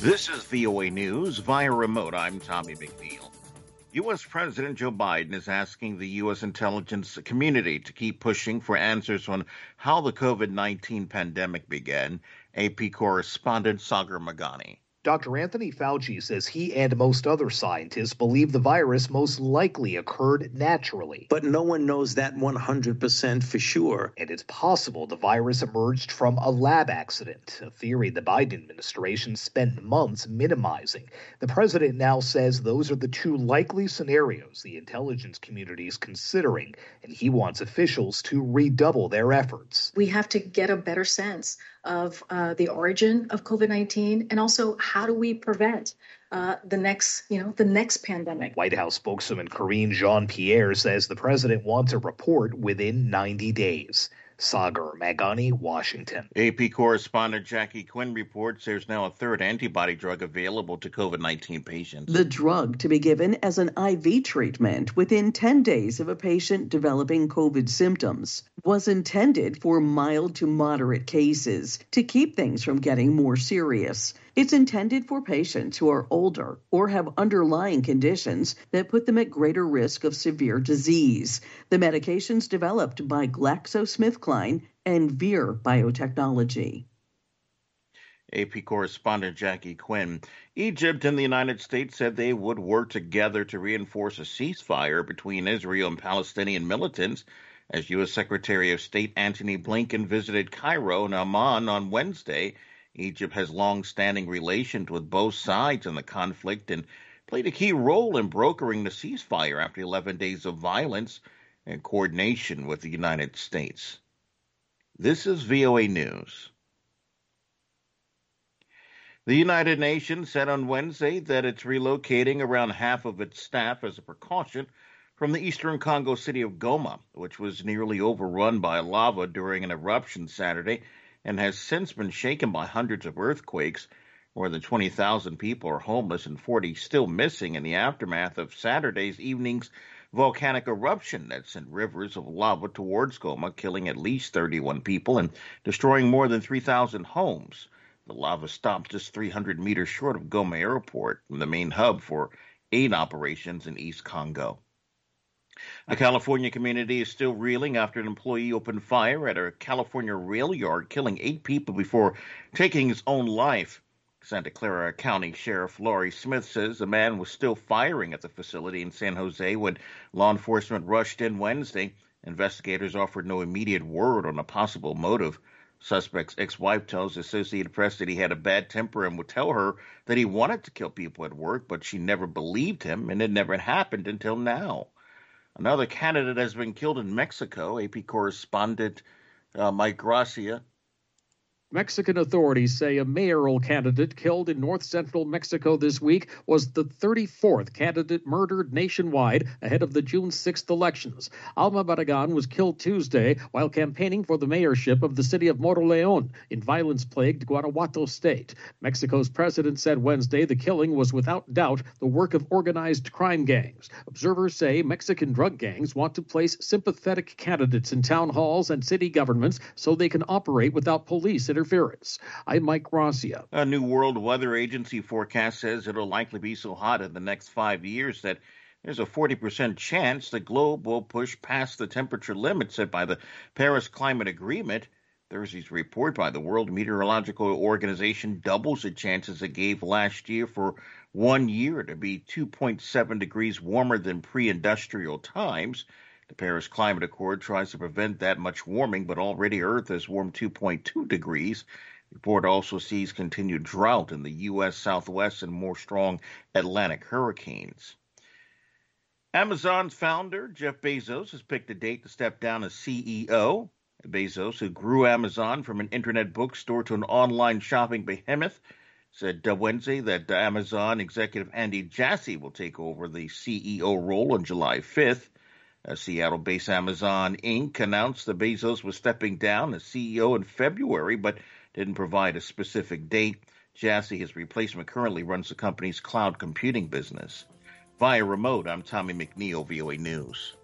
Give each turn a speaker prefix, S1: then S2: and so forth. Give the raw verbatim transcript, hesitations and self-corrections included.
S1: This is V O A News via remote. I'm Tommy McNeil. U S. President Joe Biden is asking the U S intelligence community to keep pushing for answers on how the COVID nineteen pandemic began. A P correspondent Sagar Meghani.
S2: Doctor Anthony Fauci says he and most other scientists believe the virus most likely occurred naturally.
S3: But no one knows that one hundred percent for sure.
S2: And it's possible the virus emerged from a lab accident, a theory the Biden administration spent months minimizing. The president now says those are the two likely scenarios the intelligence community is considering, and he wants officials to redouble their efforts.
S4: We have to get a better sense of uh, the origin of COVID nineteen, and also how do we prevent uh, the next, you know, the next pandemic.
S2: White House spokeswoman Karine Jean-Pierre says the president wants a report within ninety days. Sagar Meghani, Washington.
S1: A P correspondent Jackie Quinn reports there's now a third antibody drug available to COVID nineteen patients.
S5: The drug to be given as an I V treatment within ten days of a patient developing COVID symptoms was intended for mild to moderate cases to keep things from getting more serious. It's intended for patients who are older or have underlying conditions that put them at greater risk of severe disease. The medication's developed by GlaxoSmithKline and Vir Biotechnology.
S1: A P correspondent Jackie Quinn. Egypt and the United States said they would work together to reinforce a ceasefire between Israel and Palestinian militants as U S. Secretary of State Antony Blinken visited Cairo and Amman on Wednesday. Egypt has long-standing relations with both sides in the conflict and played a key role in brokering the ceasefire after eleven days of violence in coordination with the United States. This is V O A News. The United Nations said on Wednesday that it's relocating around half of its staff as a precaution from the eastern Congo city of Goma, which was nearly overrun by lava during an eruption Saturday and has since been shaken by hundreds of earthquakes. More than twenty thousand people are homeless and forty still missing in the aftermath of Saturday's evening's volcanic eruption that sent rivers of lava towards Goma, killing at least thirty-one people and destroying more than three thousand homes. The lava stopped just three hundred meters short of Goma Airport, the main hub for aid operations in East Congo. The California community is still reeling after an employee opened fire at a California rail yard, killing eight people before taking his own life. Santa Clara County Sheriff Laurie Smith says the man was still firing at the facility in San Jose when law enforcement rushed in Wednesday. Investigators offered no immediate word on a possible motive. Suspect's ex-wife tells Associated Press that he had a bad temper and would tell her that he wanted to kill people at work, but she never believed him, and it never happened until now. Another candidate has been killed in Mexico. A P correspondent uh, Mike Gracia.
S6: Mexican authorities say a mayoral candidate killed in north-central Mexico this week was the thirty-fourth candidate murdered nationwide ahead of the June sixth elections. Alma Barragan was killed Tuesday while campaigning for the mayorship of the city of Moroleon in violence-plagued Guanajuato state. Mexico's president said Wednesday the killing was without doubt the work of organized crime gangs. Observers say Mexican drug gangs want to place sympathetic candidates in town halls and city governments so they can operate without police interference. Interference. I'm Mike Gracia.
S1: A new World Weather Agency forecast says it'll likely be so hot in the next five years that there's a forty percent chance the globe will push past the temperature limit set by the Paris Climate Agreement. Thursday's report by the World Meteorological Organization doubles the chances it gave last year for one year to be two point seven degrees warmer than pre-industrial times. The Paris Climate Accord tries to prevent that much warming, but already Earth has warmed two point two degrees. The report also sees continued drought in the U S Southwest and more strong Atlantic hurricanes. Amazon's founder, Jeff Bezos, has picked a date to step down as C E O. Bezos, who grew Amazon from an internet bookstore to an online shopping behemoth, said Wednesday that Amazon executive Andy Jassy will take over the C E O role on July fifth. Uh, Seattle-based Amazon Incorporated announced that Bezos was stepping down as C E O in February, but didn't provide a specific date. Jassy, his replacement, currently runs the company's cloud computing business. Via remote, I'm Tommy McNeil, V O A News.